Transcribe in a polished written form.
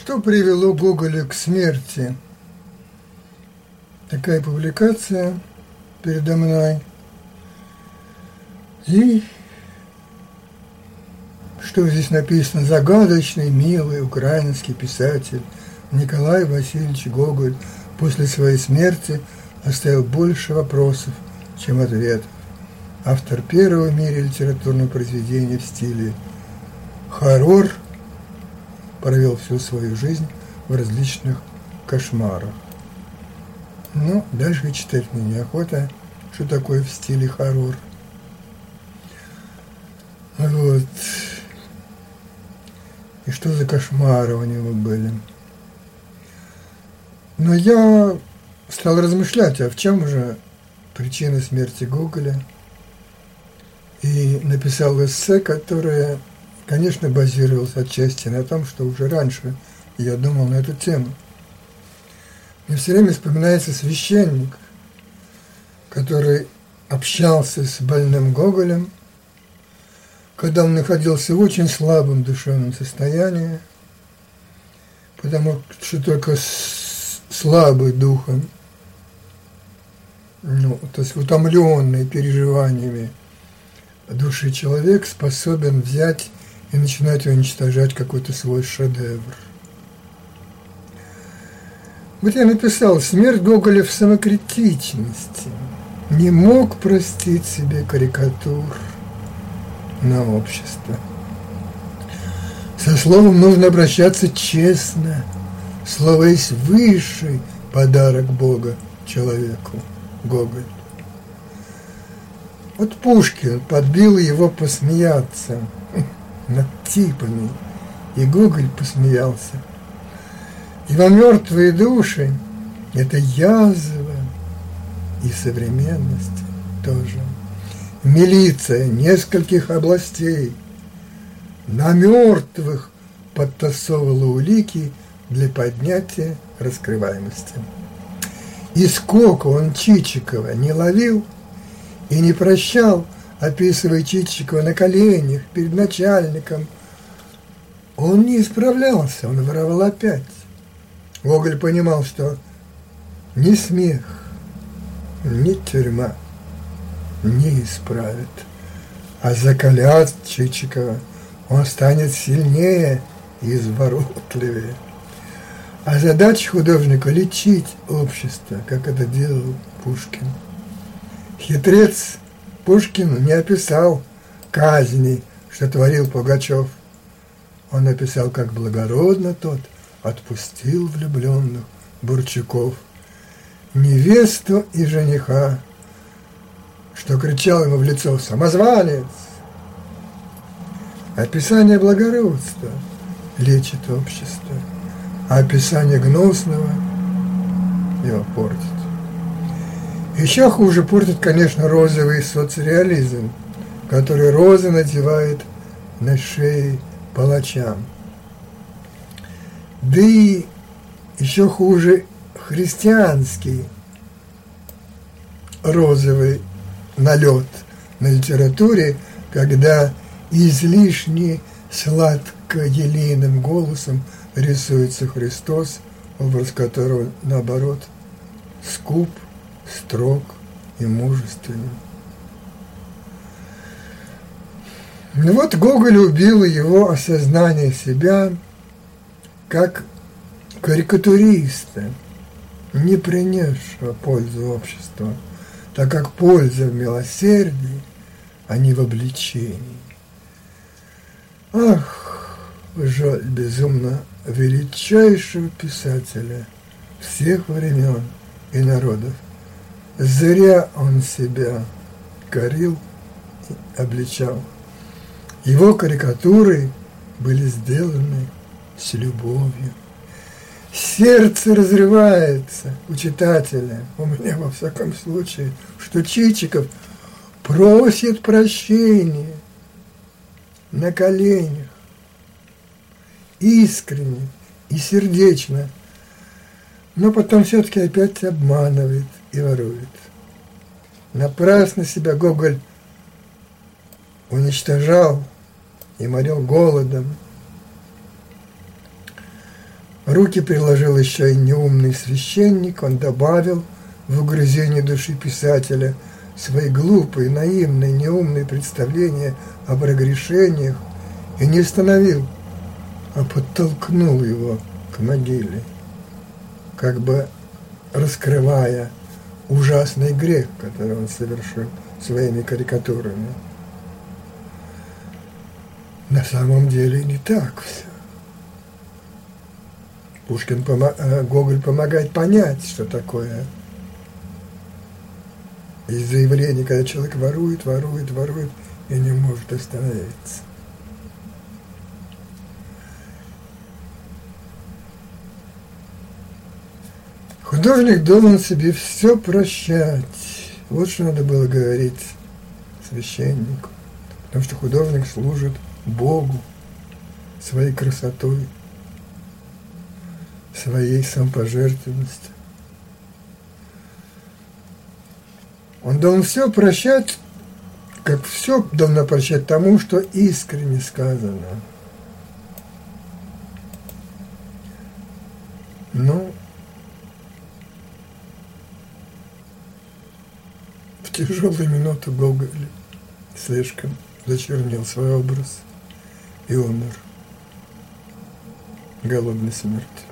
Что привело Гоголя к смерти? Такая публикация передо мной. И что здесь написано? Загадочный, милый украинский писатель Николай Васильевич Гоголь после своей смерти оставил больше вопросов, чем ответов. Автор первого в мире литературного произведения в стиле хоррор провел всю свою жизнь в различных кошмарах. Но дальше читать мне неохота, что такое в стиле хоррор. Вот. И что за кошмары у него были. Но я стал размышлять, а в чем же причина смерти Гоголя. И написал эссе, которое, конечно, базировалось отчасти на том, что уже раньше я думал на эту тему. Мне все время вспоминается священник, который общался с больным Гоголем, когда он находился в очень слабом душевном состоянии, потому что только слабый духом, то есть утомленный переживаниями души человек способен взять и начинать уничтожать какой-то свой шедевр. Вот я написал: смерть Гоголя в самокритичности, не мог простить себе карикатур на общество. Со словом нужно обращаться честно. Слово есть высший подарок Бога человеку. Гоголь. Вот Пушкин подбил его посмеяться над типами, и Гоголь посмеялся. Его мертвые души – это язва и современности тоже. Милиция нескольких областей на мертвых подтасовывала улики для поднятия раскрываемости. И сколько он Чичикова не ловил и не прощал, описывая Чичикова на коленях перед начальником, он не исправлялся, он воровал опять. Гоголь понимал, что ни смех, ни тюрьма не исправит, а закалят Чичикова, он станет сильнее и изворотливее. А задача художника – лечить общество, как это делал Пушкин. Хитрец Пушкин не описал казни, что творил Пугачев. Он описал, как благородно тот отпустил влюбленных Бурчаков, невесту и жениха, что кричал ему в лицо: «Самозванец!» Описание благородства лечит общество, а описание гнусного его портит. Еще хуже портит, конечно, розовый соцреализм, который розы надевает на шеи палачам. Да и еще хуже христианский розовый налет на литературе, когда излишне сладко-елейным голосом рисуется Христос, образ которого, наоборот, скуп, строг и мужественен. Ну вот Гоголь убил его осознание себя как карикатуриста, не принесшего пользу обществу, так как польза в милосердии, а не в обличении. Ах, жаль безумно величайшего писателя всех времен и народов. Зря он себя корил и обличал. Его карикатуры были сделаны с любовью. Сердце разрывается у читателя, у меня во всяком случае, что Чичиков просит прощения на коленях, искренне и сердечно, но потом все-таки опять обманывает и ворует. Напрасно себя Гоголь уничтожал и морил голодом. Руки приложил еще и неумный священник, он добавил в угрызение души писателя свои глупые, наивные, неумные представления об разгрешениях и не остановил, а подтолкнул его к могиле, как бы раскрывая ужасный грех, который он совершил своими карикатурами. На самом деле не так все. Гоголь помогает понять, что такое из заявления, когда человек ворует и не может остановиться. Художник должен себе все прощать. Вот что надо было говорить священнику. Потому что художник служит Богу своей красотой, своей самопожертвенностью. Он должен все прощать, как все должно прощать тому, что искренне сказано. Но в тяжелую минуту Гоголь слишком зачернил свой образ и умер голодной смертью.